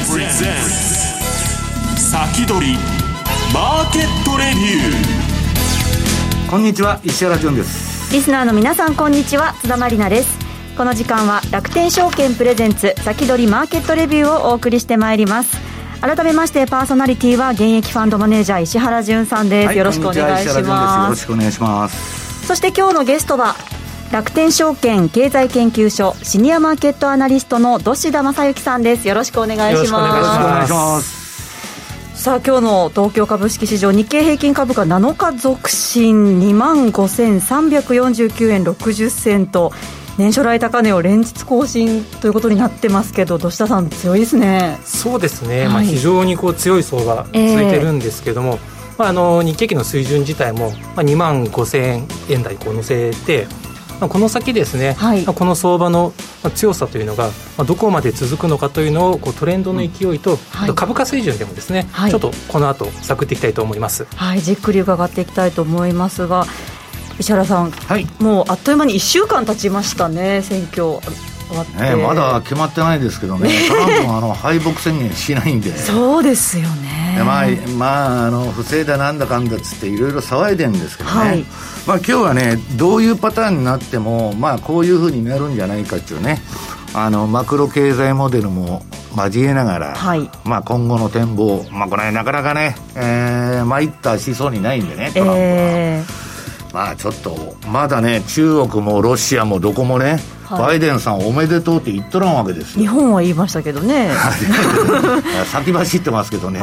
先取りマーケットレビュー。 こんにちは、石原潤です。 リスナーの皆さん、こんにちは、津田まりなです。この時間は楽天証券プレゼンツ先取りマーケットレビューをお送りしてまいります。改めましてパーソナリティは現役ファンドマネージャー石原潤さんです、はい、よろしくお願いします。 よろしくお願いします。 そして今日のゲストは楽天証券経済研究所シニアマーケットアナリストの土師田正幸さんです。よろしくお願いします。 よろしくお願いします。 さあ、今日の東京株式市場日経平均株価7日続伸 25,349 円60銭と年初来高値を連日更新ということになってますけど、土下さん強いですね。 そうですね、非常に強い相場続いてるんですけども、日経平均の水準自体も25,000円台乗せて、この先ですね、この相場の強さというのがどこまで続くのかというのをトレンドの勢いと、株価水準でもですね、ちょっとこの後探っていきたいと思います。 じっくり伺っていきたいと思いますが、石原さん、もうあっという間に1週間経ちましたね。選挙終わって、 まだ決まってないですけどね、トランプも敗北宣言しないんでそうですよね。 不正だなんだかんだっつっていろいろ騒いでるんですけどね、今日はね、どういうパターンになってもこういうふうになるんじゃないかっていうね、マクロ経済モデルも交えながら、今後の展望、これなかなかね、参ったしそうにないんでね、トランプは、ちょっとまだね、中国もロシアもどこもね、バイデンさんおめでとうって言っとらんわけですよ。 日本は言いましたけどね先走ってますけどね、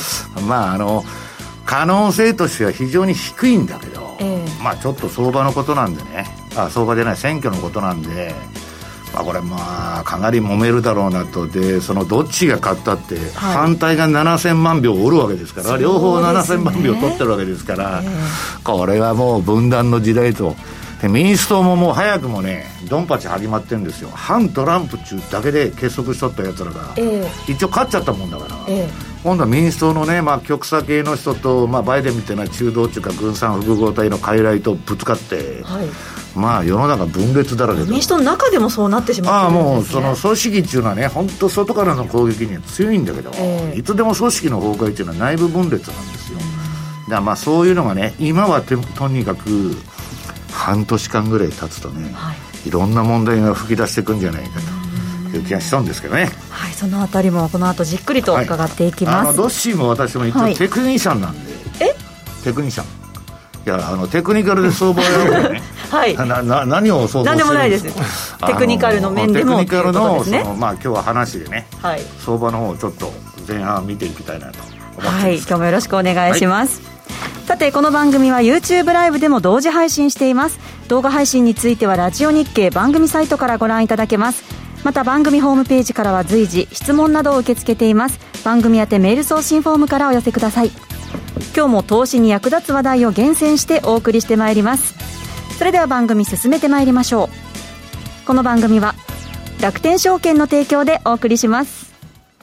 可能性としては非常に低いんだけど、ちょっと相場のことなんでね、相場じゃない、選挙のことなんで、これかなり揉めるだろうなと。で、そのどっちが勝ったって、反対が7000万票おるわけですから、両方7000万票取ってるわけですから、これはもう分断の時代と。で、民主党ももう早くもね、ドンパチ始まってるんですよ。反トランプ中だけで結束しとったやつらが、一応勝っちゃったもんだから、今度は民主党のね、極左系の人と、バイデンみたいな中道っていうか軍産複合体の傀儡とぶつかって、世の中分裂だらけで、 民主党の中でもそうなってしまってるんですね。 もうその組織っていうのはね、本当外からの攻撃には強いんだけど、いつでも組織の崩壊っていうのは内部分裂なんですよ。だからそういうのがね、今はとにかく半年間ぐらい経つとね、いろんな問題が吹き出していくんじゃないかという気がしたんですけどね。 そのあたりもこの後じっくりと伺っていきます。 ドッシーも私も一応テクニシャンなんで、テクニシャン、いやテクニカルで相場をやるね何を想像してるんですか。何でもないです。 テクニカルの面でもテクニカルの、今日は話でね、相場の方をちょっと前半見ていきたいなと思ってます。 今日もよろしくお願いします。さて、この番組は YouTube ライブでも同時配信しています。動画配信についてはラジオ日経番組サイトからご覧いただけます。また番組ホームページからは随時質問などを受け付けています。番組宛てメール送信フォームからお寄せください。今日も投資に役立つ話題を厳選してお送りしてまいります。それでは番組進めてまいりましょう。この番組は楽天証券の提供でお送りします。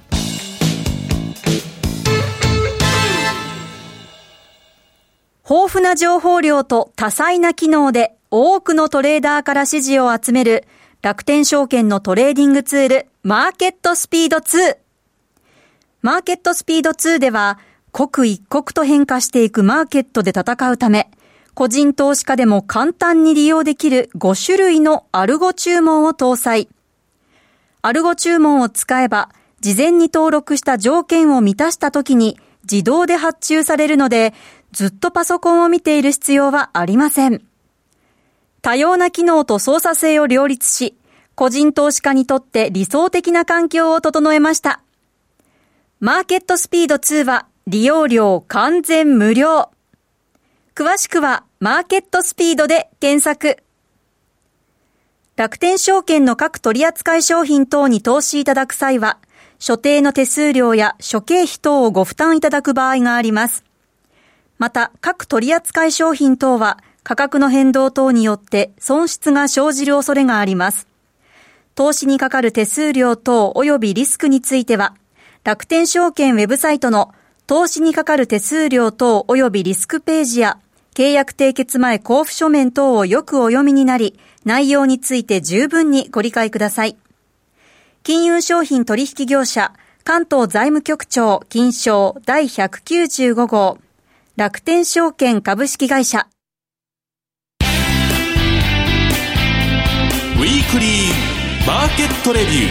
豊富な情報量と多彩な機能で多くのトレーダーから支持を集める楽天証券のトレーディングツール、マーケットスピード2。マーケットスピード2では、刻一刻と変化していくマーケットで戦うため、個人投資家でも簡単に利用できる5種類のアルゴ注文を搭載。アルゴ注文を使えば、事前に登録した条件を満たしたときに自動で発注されるので、ずっとパソコンを見ている必要はありません。多様な機能と操作性を両立し、個人投資家にとって理想的な環境を整えました。マーケットスピード2は利用料完全無料。詳しくはマーケットスピードで検索。楽天証券の各取扱商品等に投資いただく際は、所定の手数料や諸経費等をご負担いただく場合があります。また、各取扱商品等は価格の変動等によって損失が生じる恐れがあります。投資にかかる手数料等及びリスクについては、楽天証券ウェブサイトの投資にかかる手数料等及びリスクページや契約締結前交付書面等をよくお読みになり、内容について十分にご理解ください。金融商品取引業者関東財務局長金商第195号楽天証券株式会社。 ウィークリーマーケットレビュー。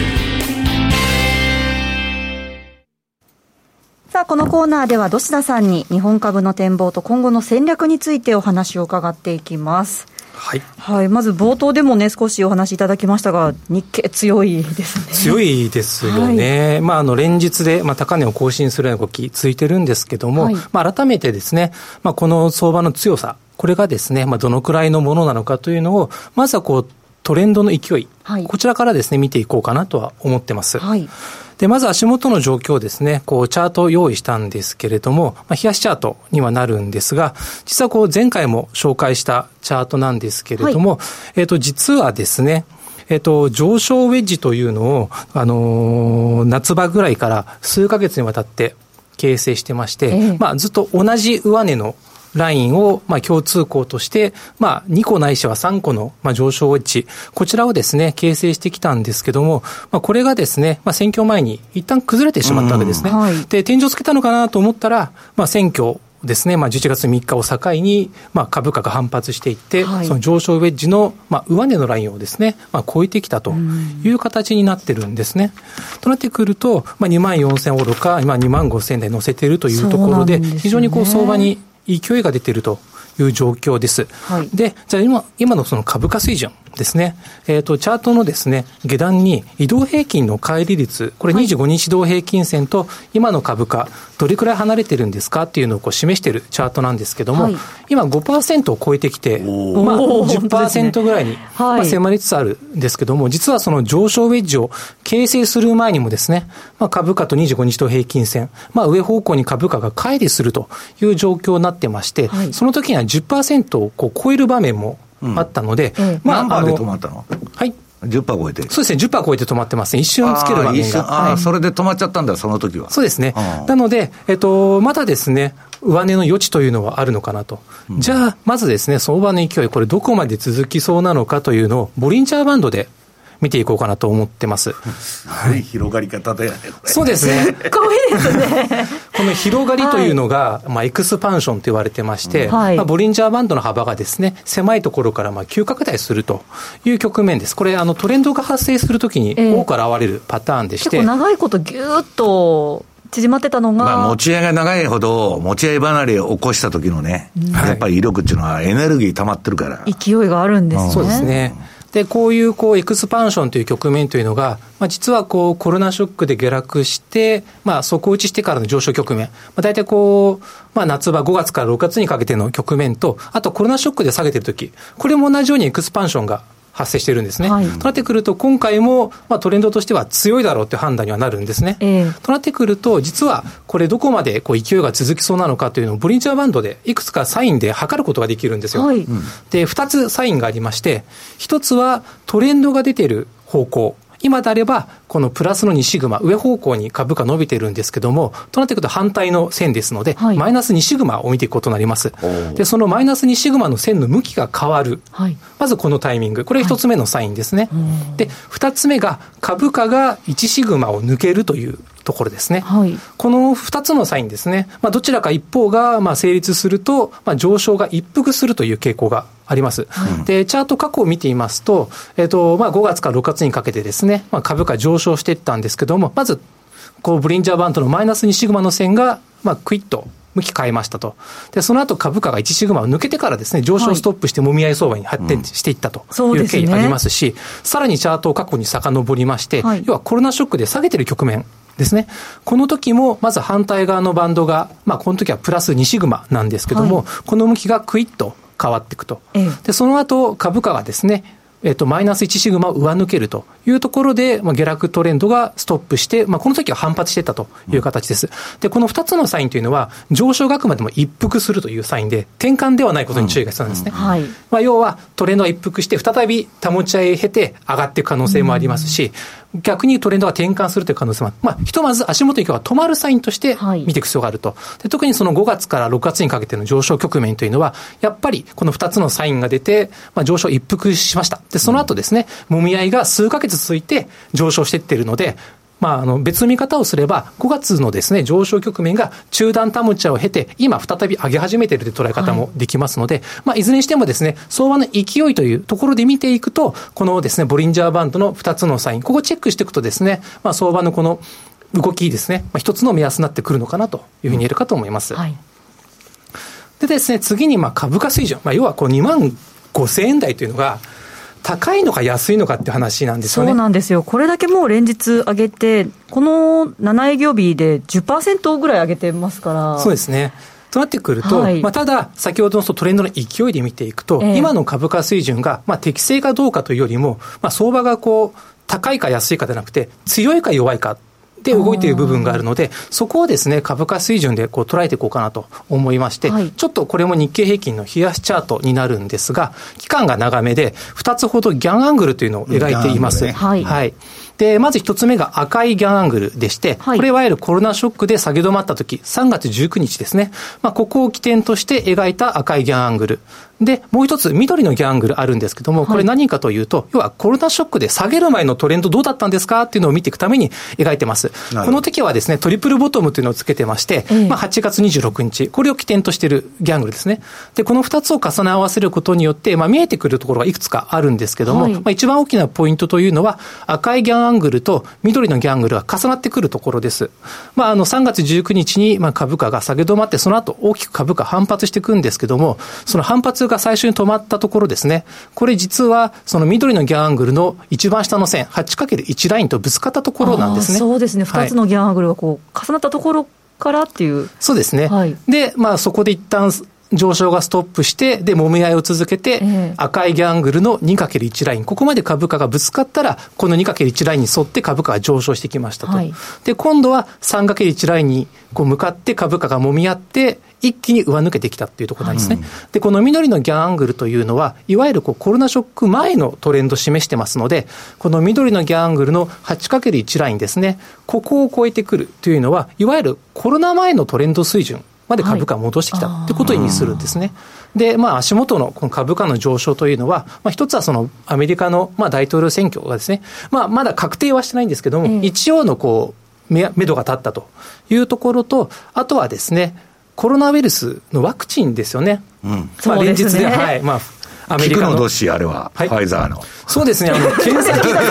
さあ、このコーナーでは土田さんに日本株の展望と今後の戦略についてお話を伺っていきます。 はい、 はい、まず冒頭でもね少しお話いただきましたが、日経強いですね。 強いですよね、はい。連日で、高値を更新するような動き続いてるんですけども、はい、改めてですね、この相場の強さ、これがですね、どのくらいのものなのかというのを、まずはトレンドの勢い、はい、こちらからですね見ていこうかなとは思ってます。はい、でまず足元の状況をですね、チャートを用意したんですけれども、冷やしチャートにはなるんですが、実は前回も紹介したチャートなんですけれども、はい、実はですね、上昇ウェッジというのを、夏場ぐらいから数ヶ月にわたって形成してまして、ずっと同じ上値のラインを共通項として、2個ないしは3個の上昇ウェッジ、こちらをですね形成してきたんですけども、これがですね選挙前に一旦崩れてしまったわけですね。はい、で天井つけたのかなと思ったら、選挙ですね、11月3日を境に、株価が反発していって、はい、その上昇ウェッジの、上値のラインをですね、超えてきたという形になってるんですね。となってくると、24,000おろか、25,000台乗せているというところで、非常に相場に勢いが出ているという状況です。はい、で、じゃあ今のその株価水準ですね。チャートのですね、下段に移動平均の乖離率、これ25日移動平均線と今の株価、どれくらい離れてるんですかっていうのを示しているチャートなんですけども、はい、今 5% を超えてきて、10% ぐらいに、迫りつつあるんですけども、実はその上昇ウェッジを形成する前にもですね、株価と25日移動平均線、上方向に株価が乖離するという状況になってまして、はい、その時には 10% を超える場面もあったので、 何パーで止まったの？はい。10% 超えて。 そうですね、10% 超えて止まってますね。一瞬つける場面が。 それで止まっちゃったんだ、その時は。 そうですね。なので、まだですね、上値の余地というのはあるのかなと。じゃあ、まずですね、相場の勢い、これどこまで続きそうなのかというのを、ボリンジャーバンドで見ていこうかなと思ってます。 すごい広がり方だよね、これ。 そうですね。 すごいですね。 この広がりというのが、エクスパンションと言われてまして、ボリンジャーバンドの幅がですね、狭いところから急拡大するという局面です。これトレンドが発生するときに多く現れるパターンでして、 結構長いことぎゅーっと縮まってたのが、 持ち合いが長いほど持ち合い離れを起こした時のね、やっぱり威力っていうのはエネルギー溜まってるから勢いがあるんですね。 そうですね。で、こういうエクスパンションという局面というのが、実はコロナショックで下落して、底打ちしてからの上昇局面、大体夏場5月から6月にかけての局面と、あとコロナショックで下げてるとき、これも同じようにエクスパンションが発生しているんですね。はい、となってくると、今回もトレンドとしては強いだろうという判断にはなるんですね。となってくると、実はこれどこまで勢いが続きそうなのかというのをボリンジャーバンドでいくつかサインで測ることができるんですよ。はい、で、2つサインがありまして、1つはトレンドが出ている方向。今であれば、このプラスの2シグマ、上方向に株価伸びてるんですけども、となってくると反対の線ですので、はい、マイナス2シグマを見ていくことになります。で、そのマイナス2シグマの線の向きが変わる。はい、まずこのタイミング。これ1つ目のサインですね。はい、で、2つ目が株価が1シグマを抜けるというところですね。はい、この2つのサインですね。どちらか一方が成立すると、上昇が一服するという傾向があります。で、チャート過去を見ていますと、5月から6月にかけてですね、株価上昇していったんですけども、まず、ボリンジャーバンドのマイナス2シグマの線が、クイッと向き変えましたと。で、その後株価が1シグマを抜けてからですね、上昇ストップしてもみ合い相場に発展していったという経緯ありますし、さらにチャートを過去に遡りまして、要はコロナショックで下げてる局面ですね。この時も、まず反対側のバンドが、この時はプラス2シグマなんですけども、この向きがクイッと変わっていくと。で、その後株価がですね、マイナス1シグマを上抜けるというところで、下落トレンドがストップして、この時は反発していったという形です。で、この2つのサインというのは、上昇額までも一服するというサインで、転換ではないことに注意が必要なんですね。要は、トレンドが一服して、再び保ち合いを経て上がっていく可能性もありますし、逆にトレンドが転換するという可能性もある。ひとまず足元に今日は止まるサインとして見ていく必要があると。で、特にその5月から6月にかけての上昇局面というのは、やっぱりこの2つのサインが出て、上昇一服しました。で、その後ですね、もみ合いが数ヶ月続いて上昇していっているので、 別の見方をすれば、5月のですね、上昇局面が中断保ちを経て、今再び上げ始めているという捉え方もできますので、いずれにしてもですね、相場の勢いというところで見ていくと、このですね、ボリンジャーバンドの2つのサイン、ここをチェックしていくとですね、相場のこの動きですね、一つの目安になってくるのかなというふうに言えるかと思います。でですね、次に株価水準、要はこう25,000円台というのが、高いのか安いのかって話なんですよね。 そうなんですよ。これだけもう連日上げて、この7営業日で 10% ぐらい上げてますから。 そうですね。となってくると、ただ先ほどのトレンドの勢いで見ていくと、今の株価水準が適正かどうかというよりも、相場がこう高いか安いかではなくて、強いか弱いかで動いている部分があるので、そこをですね、株価水準でこう捉えていこうかなと思いまして、ちょっとこれも日経平均の冷やしチャートになるんですが、期間が長めで2つほどギャンアングルというのを描いています。で、まず一つ目が赤いギャンアングルでして、これいわゆるコロナショックで下げ止まった時、3月19日ですね。ここを起点として描いた赤いギャンアングル。で、もう一つ緑のギャンアングルあるんですけども、これ何かというと、要はコロナショックで下げる前のトレンドどうだったんですかっていうのを見ていくために描いてます。この時はですね、トリプルボトムというのをつけてまして、8月26日、これを起点としているギャンアングルですね。で、この2つを重ね合わせることによって、見えてくるところがいくつかあるんですけども、一番大きなポイントというのは、赤いギャンアングルと緑のギャンアングルが重なってくるところです。3月19日に株価が下げ止まって、その後大きく株価反発していくんですけども、その反発が最初に止まったところですね。これ実はその緑のギャンアングルの一番下の線 8×1 ラインとぶつかったところなんですね。 そうですね。2つのギャンアングルがこう重なったところからっていう。 そうですね。で、そこで一旦上昇がストップして、で、揉み合いを続けて、赤いギャンアングルの 2×1 ライン、ここまで株価がぶつかったら、この 2×1 ラインに沿って株価が上昇してきましたと。で、今度は 3×1 ラインにこう向かって株価が揉み合って、一気に上抜けてきたっていうところなんですね。で、この緑のギャンアングルというのは、いわゆるこうコロナショック前のトレンドを示してますので、この緑のギャンアングルの 8×1 ラインですね、ここを超えてくるというのは、いわゆるコロナ前のトレンド水準まで株価を戻してきたということを意味するんですね。で、足元のこの株価の上昇というのは、一つはそのアメリカの大統領選挙がですね、まだ確定はしてないんですけども、一応のこう、目処が立ったというところと、あとはですね、コロナウイルスのワクチンですよね。連日で、 アメリカのどっしあれは、ファイザーの。 そうですね。検査結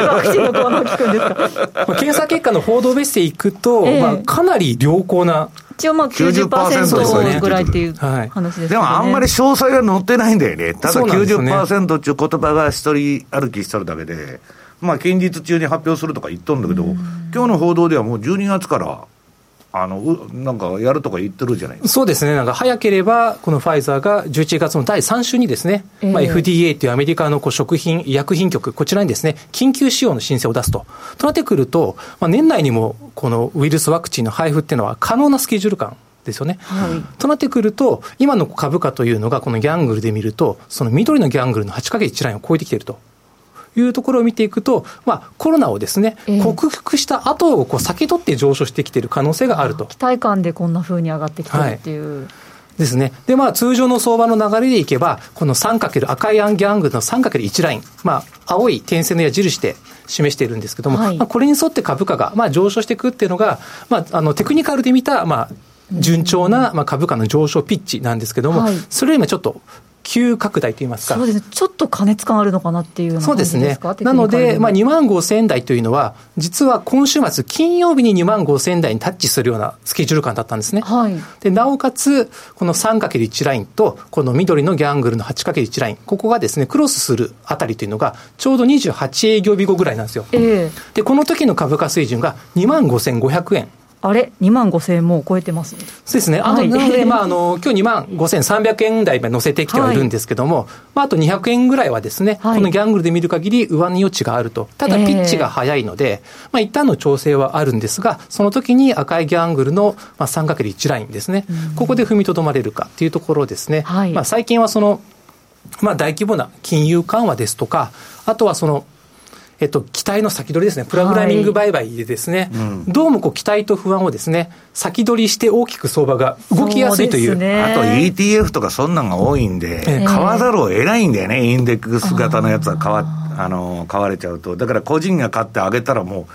果検査結果の報道ベースでいくと、かなり良好な。 一応90% ぐらいっていう話ですね。 でもあんまり詳細が載ってないんだよね。ただ 90% っていう言葉が一人歩きしてるだけで、近日中に発表するとか言っとるんだけど、今日の報道ではもう12月からなんかやるとか言ってるじゃないですか。 そうですね。なんか早ければこのファイザーが11月の第3週にですね、FDA というアメリカの食品医薬品局、こちらにですね、緊急使用の申請を出すとなってくると、年内にもこのウイルスワクチンの配布っていうのは可能なスケジュール感ですよね。となってくると、今の株価というのがこのギャングルで見ると、その緑のギャングルの 8×1 ラインを超えてきているというところを見ていくと、コロナをですね、克服した後をこう先取って上昇してきている可能性があると。 期待感でこんな風に上がってきてるっていう。 ですね。で、通常の相場の流れでいけば、この 3× 赤いギャンアングルの 3×1 ライン、青い点線の矢印で示しているんですけども、これに沿って株価が上昇していくっていうのが、テクニカルで見た、順調な株価の上昇ピッチなんですけども、それよりもちょっと急拡大といいますか。 そうですね。ちょっと過熱感あるのかなっていうような感じですか。そうですね。 なので、25,000円台というのは、実は今週末金曜日に25,000円台にタッチするようなスケジュール感だったんですね。で、なおかつ、この 3×1 ラインと、この緑のギャンアングルの 8×1 ライン、ここがですね、クロスするあたりというのが、ちょうど28営業日後ぐらいなんですよ。で、この時の株価水準が25,500円。 あれ25,000円もう超えてますね。 そうですね。なので、今日25,300円台まで乗せてきてはいるんですけども、あと200円ぐらいはですね、このギャングルで見る限り上値余地があると。ただ、ピッチが早いので、一旦の調整はあるんですが、その時に赤いギャングルの 3×1 ラインですね、ここで踏みとどまれるかっていうところですね。最近はその、大規模な金融緩和ですとか、あとはその、期待の先取りですね、プログラミング売買でですね、どうも期待と不安をですね、先取りして大きく相場が動きやすいという。 あと ETF とかそんなんが多いんで、買わざるを得ないんだよね、インデックス型のやつは買われちゃうと。だから個人が買って上げたらもう、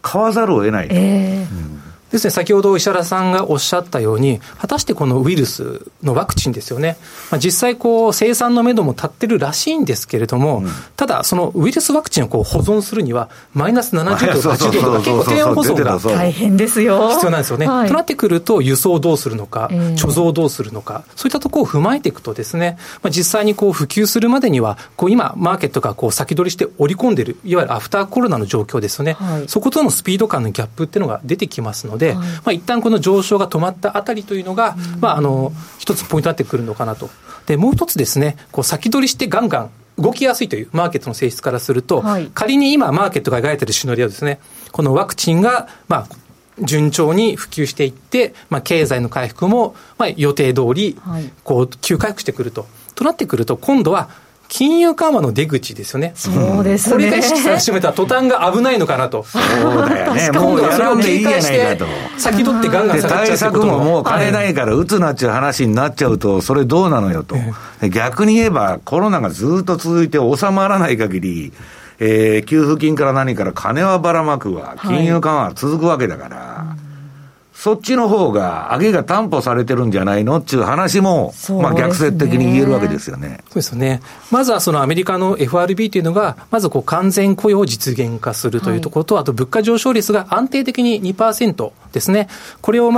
買わざるを得ないと。 ですね、先ほど石原さんがおっしゃったように、果たしてこのウイルスのワクチンですよね、実際生産のめども立ってるらしいんですけれども、ただそのウイルスワクチンを保存するにはマイナス70度、80度とか結構低温保存が大変ですよ、 必要なんですよね、となってくると輸送をどうするのか、貯蔵をどうするのか、そういったところを踏まえていくとですね、実際に普及するまでには今マーケットが先取りして織り込んでいるいわゆるアフターコロナの状況ですよね、そことのスピード感のギャップっていうのが出てきますので、一旦この上昇が止まったあたりというのが、一つポイントになってくるのかなと。でもう一つですね、先取りしてガンガン動きやすいというマーケットの性質からすると、仮に今マーケットが描いているシナリオですね、このワクチンが順調に普及していって、経済の回復も予定通り急回復してくるとなってくると、今度は金融緩和の出口ですよね。 そうですね。 これが意識され始めたら途端が危ないのかなと。 そうだよね。 今度はそれを警戒して先取ってガンガン下がっちゃうってことも。 対策ももう金ないから打つなっちゅう話になっちゃうと、それどうなのよと。逆に言えばコロナがずっと続いて収まらない限り、給付金から何から金はばらまくわ、金融緩和は続くわけだから、そっちの方が上げが担保されてるんじゃないのっていう話も、逆説的に言えるわけですよね。 そうですよね。まずはそのアメリカの FRB というのが、まず完全雇用を実現化するというところと、あと物価上昇率が安定的に 2% ですね。これを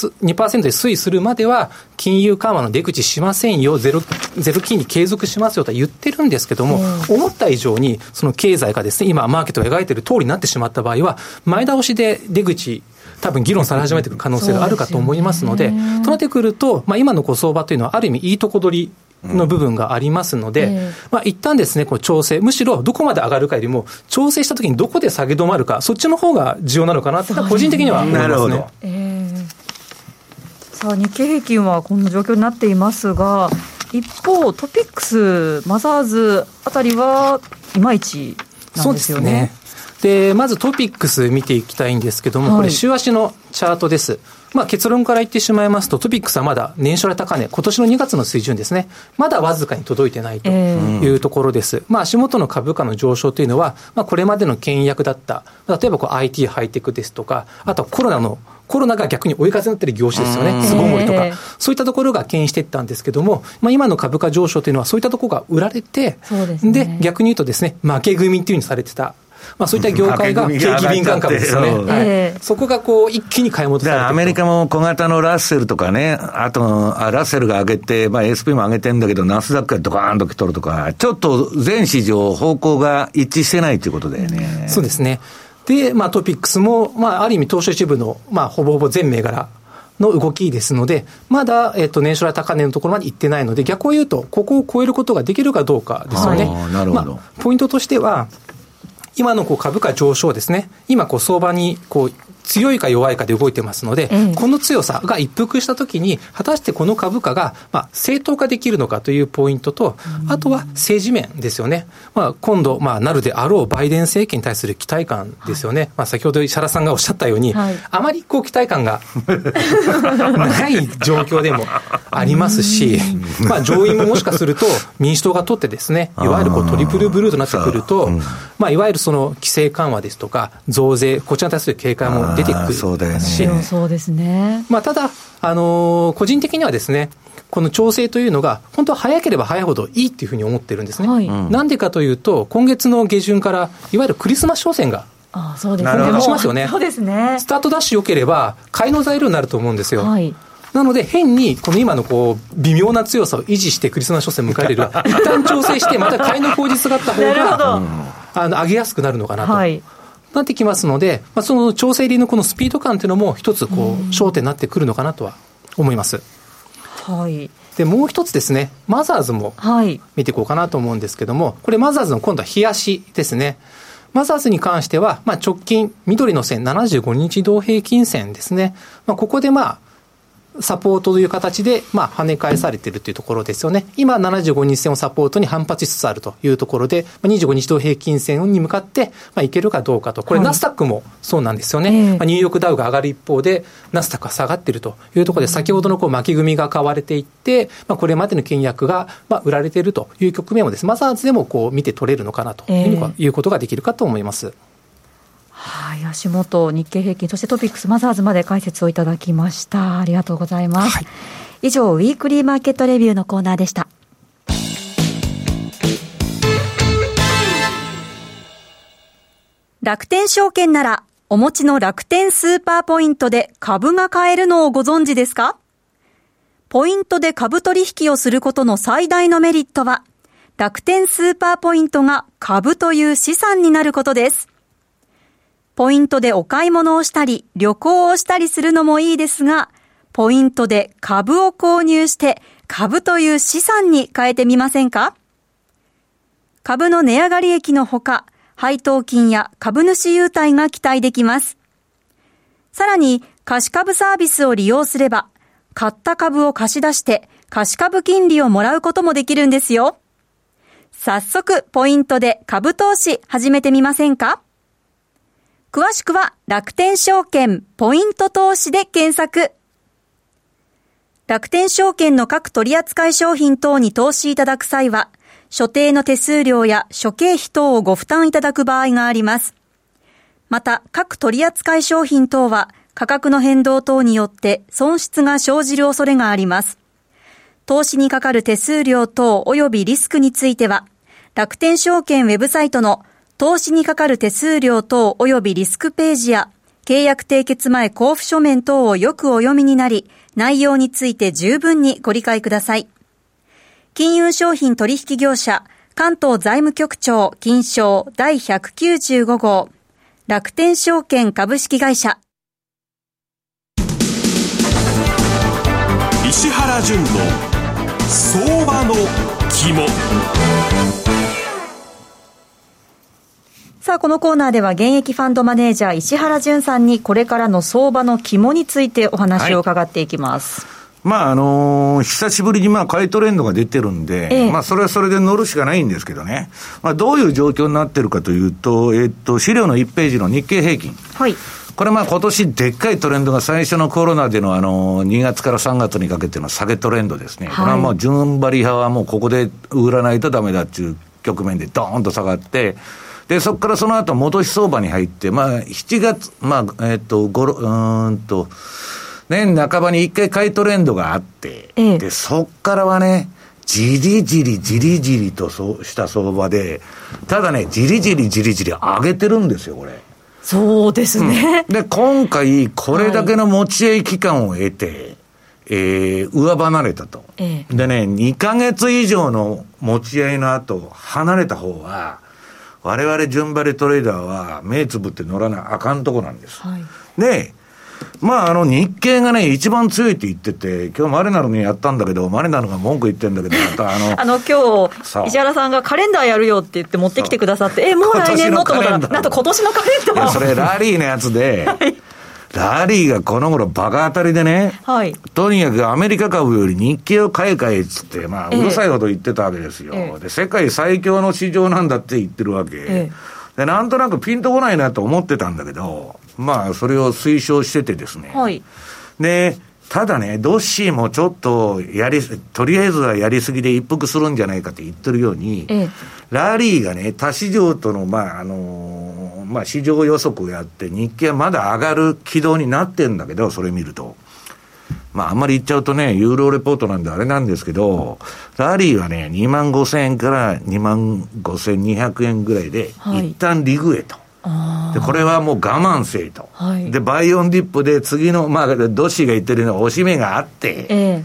2% で推移するまでは、金融緩和の出口しませんよ、ゼロ金利継続しますよとは言ってるんですけども、思った以上にその経済がですね、今マーケットが描いている通りになってしまった場合は、前倒しで出口、多分議論され始めていく可能性があるかと思いますので、となってくると、今の相場というのはある意味いいとこ取りの部分がありますので、一旦ですね、調整、むしろどこまで上がるかよりも、調整したときにどこで下げ止まるか、そっちの方が重要なのかなって個人的には思いますね。 さあ、日経平均はこんな状況になっていますが、一方トピックス、マザーズあたりはいまいちなんですよね。そうですね。 でまずトピックス見ていきたいんですけども、これ週足のチャートです。結論から言ってしまいますと、トピックスはまだ年初来高値、今年の2月の水準ですね、まだわずかに届いてないというところです。足元の株価の上昇というのは、これまでの倹約だった、例えばIT ハイテクですとか、あとはコロナが逆に追い風になっている業種ですよね、巣ごもりとか、そういったところが牽引していったんですけども、今の株価上昇というのはそういったところが売られて、で逆に言うとですね、負け組っていうふうにされてた。そういった業界が景気敏感株ですよね。そこが一気に買い戻されていると。 アメリカも小型のラッセルとかね、あとラッセルが上げて、SP も上げてるんだけど、ナスダックがドカーンと来とるとか、ちょっと全市場方向が一致してないということだよね。 そうですね。で、トピックスも、ある意味東証一部の、ほぼほぼ全銘柄の動きですので、まだ、年初来高値のところまで行ってないので、逆を言うと、ここを超えることができるかどうかですよね。 なるほど。 ポイントとしては、今の株価上昇ですね、今相場に強いか弱いかで動いてますので、この強さが一服したときに、果たしてこの株価が正当化できるのかというポイントと、あとは政治面ですよね。今度、なるであろうバイデン政権に対する期待感ですよね。先ほど石原さんがおっしゃったように、あまり期待感がない状況でもありますし、上院ももしかすると民主党が取ってですね、いわゆるトリプルブルーとなってくると、いわゆるその規制緩和ですとか、増税、こちらに対する警戒も出てくるし、 そうですね。 ただ、個人的にはですね、この調整というのが本当は早ければ早いほどいいっていうふうに思ってるんですね。なんでかというと、今月の下旬からいわゆるクリスマス商戦がそうですね、しますよね。 そうですね。 スタートダッシュ良ければ買いの材料になると思うんですよ。なので変にこの今の微妙な強さを維持してクリスマス商戦を迎えれる一旦調整してまた買いの口実があった方が上げやすくななるのかなと。なってきますので、その調整入りのこのスピード感というのも一つ焦点になってくるのかなとは思います。でもう一つですね、マザーズも見ていこうかなと思うんですけども、これマザーズの今度は日足ですね。マザーズに関しては、直近緑の線75日同平均線ですね。ここでサポートという形で、跳ね返されているというところですよね。今、75日線をサポートに反発しつつあるというところで、25日同平均線に向かって、いけるかどうかと。これ、ナスダックもそうなんですよね。ニューヨークダウが上がる一方で、ナスダックが下がっているというところで、先ほどの巻き組が買われていって、これまでの倹約が、売られているという局面をですね、マザーズでも見て取れるのかなということができるかと思います。 はい、足元、日経平均、そしてトピックスマザーズまで解説をいただきました。ありがとうございます。はい、以上、ウィークリーマーケットレビューのコーナーでした。楽天証券なら、お持ちの楽天スーパーポイントで株が買えるのをご存知ですか？ポイントで株取引をすることの最大のメリットは、楽天スーパーポイントが株という資産になることです。ポイントでお買い物をしたり、旅行をしたりするのもいいですが、ポイントで株を購入して株という資産に変えてみませんか？株の値上がり益のほか、配当金や株主優待が期待できます。さらに、貸し株サービスを利用すれば、買った株を貸し出して貸し株金利をもらうこともできるんですよ。早速、ポイントで株投資始めてみませんか？詳しくは楽天証券ポイント投資で検索。楽天証券の各取扱い商品等に投資いただく際は、所定の手数料や諸経費等をご負担いただく場合があります。また、各取扱い商品等は価格の変動等によって損失が生じる恐れがあります。投資にかかる手数料等及びリスクについては、楽天証券ウェブサイトの投資にかかる手数料等及びリスクページや契約締結前交付書面等をよくお読みになり、内容について十分にご理解ください。金融商品取引業者関東財務局長金商第195号楽天証券株式会社。 石原淳の相場の肝。 さあ、このコーナーでは現役ファンドマネージャー石原淳さんにこれからの相場の肝についてお話を伺っていきます。 はい、久しぶりに買いトレンドが出てるんで、それはそれで乗るしかないんですけどね。どういう状況になってるかというと、資料の1ページの日経平均。はい。これ今年でっかいトレンドが最初のコロナでの2月から3月にかけての下げトレンドですね。はい、これはもう順張り派はもうここで売らないとダメだっていう局面でドーンと下がって、で、そこからその後戻し相場に入って、7月、年半ばに一回買いトレンドがあって、で、そっからはね、じりじりとした相場で、ただね、じりじり上げてるんですよ、これ。 そうですね。 で、今回、これだけの持ち合い期間を得て、上離れたと。でね、2ヶ月以上の持ち合いの後、離れた方は、我々順張りトレーダーは目つぶって乗らなあかんとこなんです。はい、で、日経がね、一番強いって言ってて、今日マレナルにやったんだけど、マレナルが文句言ってんだけど、また今日、石原さんがカレンダーやるよって言って持ってきてくださって、もう来年のと思ったら、なんと今年のカレンダー。 いや、それラリーのやつで、はい、ラリーがこの頃バカ当たりでね、はい、とにかくアメリカ株より日経を買えっつって、うるさいほど言ってたわけですよ。で、世界最強の市場なんだって言ってるわけ。で、なんとなくピンとこないなと思ってたんだけど、それを推奨しててですね。はい。で、ただね、ドッシーもちょっととりあえずはやりすぎで一服するんじゃないかって言ってるように、ラリーがね、他市場との、市場予測をやって、日経はまだ上がる軌道になってんだけど、それ見ると。あんまり言っちゃうとね、ユーロレポートなんであれなんですけど、ラリーはね、25,000円から25,200円ぐらいで、一旦リグへと。で、これはもう我慢せえと。で、バイオンディップで次の、ドッシーが言ってるような押し目があって、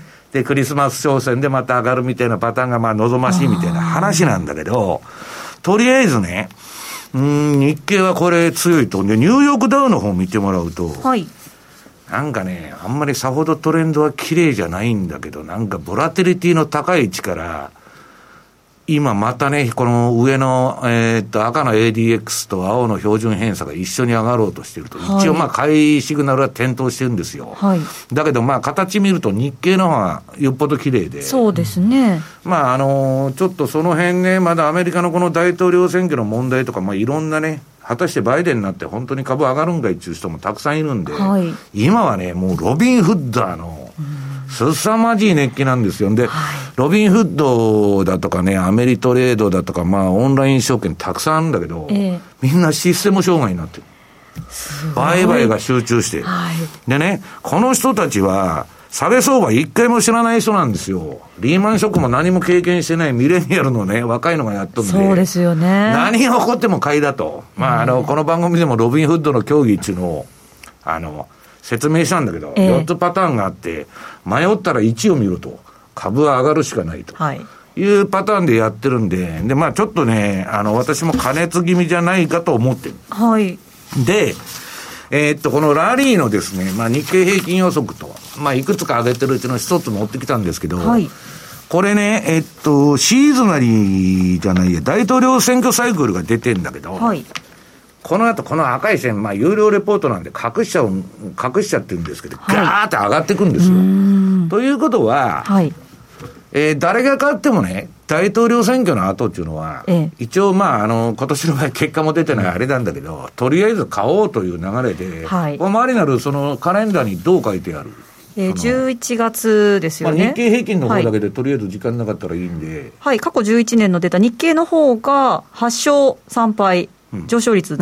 で、クリスマス商戦でまた上がるみたいなパターンが望ましいみたいな話なんだけど、とりあえずね、日経はこれ強いと。で、ニューヨークダウの方見てもらうと、なんかね、あんまりさほどトレンドは綺麗じゃないんだけど、なんかボラティリティの高い位置から、今またね、この上の、赤の ADX と青の標準偏差が一緒に上がろうとしていると。一応買いシグナルは点灯してるんですよ。だけど形見ると日経の方がよっぽど綺麗で。 そうですね。 ちょっとその辺ね、まだアメリカのこの大統領選挙の問題とか、いろんなね、果たしてバイデンになって本当に株上がるんかいっていう人もたくさんいるんで、今はね、もうロビン・フッダーの、凄まじい熱気なんですよ。で、ロビンフッドだとかね、アメリトレードだとか、オンライン証券たくさんあるんだけど、みんなシステム障害になってる。 売買が集中して、はい、でね、この人たちは下げ相場一回も知らない人なんですよ。リーマンショックも何も経験してないミレニアルのね、若いのがやっとんで。 そうですよね。 何が起こっても買いだと。まあ、この番組でもロビンフッドの協議っていうのを、説明したんだけど、4つパターンがあって、迷ったら1を見ると、株は上がるしかないと。はい。いうパターンでやってるんで、で、まあちょっとね、私も加熱気味じゃないかと思ってる。 はい。 で、このラリーのですね、まあ日経平均予測と、まあいくつか上げてるうちの一つ持ってきたんですけど、はい。これね、シーズナリーじゃないや、大統領選挙サイクルが出てんだけど、はい。この後、この赤い線、まあ有料レポートなんで隠しちゃってるんですけど、ガーって上がってくんですよ。ということは、はい。誰が勝ってもね、大統領選挙の後っていうのは、一応まあ、今年の場合結果も出てないあれなんだけど、とりあえず買おうという流れで、はい、周りなるそのカレンダーにどう書いてある 11月ですよね。 まあ、日経平均の方だけでとりあえず時間なかったらいいんで。 はい、過去11年のデータ、日経の方が8勝3敗、上昇率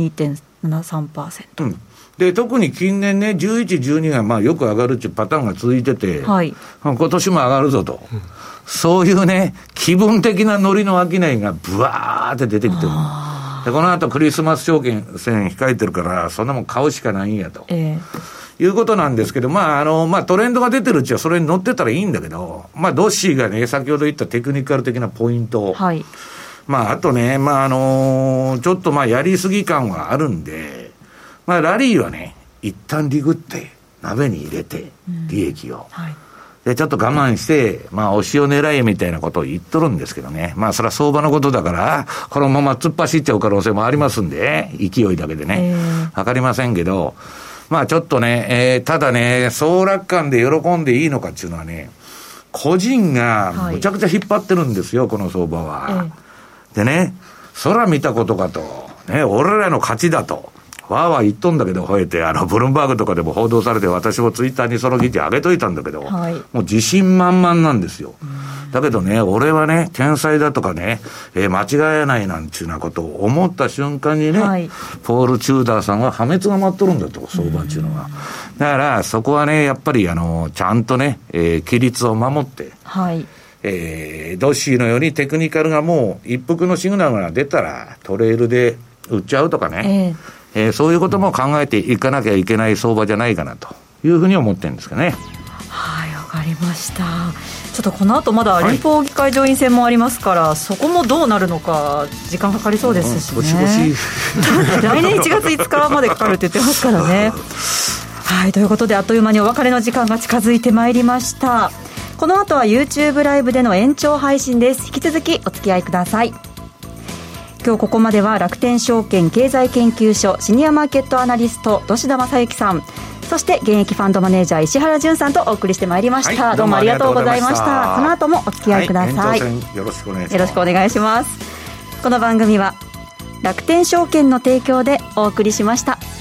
72.73%。うんで、特に近年ね、11、12がまあよく上がるっていうパターンが続いてて、はい、今年も上がるぞと、そういうね、気分的なノリの商いがブワーって出てきてる。で、この後クリスマス証券戦控えてるから、そんなもん買うしかないんやと。いうことなんですけど、まあまあトレンドが出てるうちはそれに乗ってたらいいんだけど、まあドッシーがね、先ほど言ったテクニカル的なポイント。はい、まああとね、まあちょっとまあやりすぎ感はあるんで、まあ、ラリーはね、一旦リグって、鍋に入れて、利益を。はい、で、ちょっと我慢して、まあ、押しを狙いみたいなことを言っとるんですけどね。まあ、それは相場のことだから、このまま突っ走っちゃう可能性もありますんで、勢いだけでね。わかりませんけど、まあ、ちょっとね、ただね、総楽観で喜んでいいのかっていうのはね、個人がむちゃくちゃ引っ張ってるんですよ、この相場は。でね、空見たことかと、ね、俺らの勝ちだと。わーわー言っとんだけど、吠えて、ブルームバーグとかでも報道されて、私もツイッターにその記事上げといたんだけど、はい、もう自信満々なんですよ。だけどね、俺はね、天才だとかね、間違えないなんていうようなことを思った瞬間にね、はい、ポール・チューダーさんは破滅が待っとるんだと、相場っていうのは。だから、そこはね、やっぱり、ちゃんとね、規律を守って、はい、ドッシーのようにテクニカルがもう一服のシグナルが出たら、トレイルで売っちゃうとかね、そういうことも考えていかなきゃいけない相場じゃないかなというふうに思ってるんですかね。 はい、わかりました。ちょっとこの後まだ連邦議会上院選もありますから、はい、そこもどうなるのか時間かかりそうですしね。来年1月5日までかかるって言ってますからね。はい、ということであっという間にお別れの時間が近づいてまいりました。この後は YouTube ライブでの延長配信です。引き続きお付き合いください。今日ここまでは楽天証券経済研究所シニアマーケットアナリスト土田正幸さん、そして現役ファンドマネージャー石原淳さんとお送りしてまいりました、はい、どうもありがとうございました。この後もお付き合いください、 はい、よろしくお願いします。 よろしくお願いします。この番組は楽天証券の提供でお送りしました。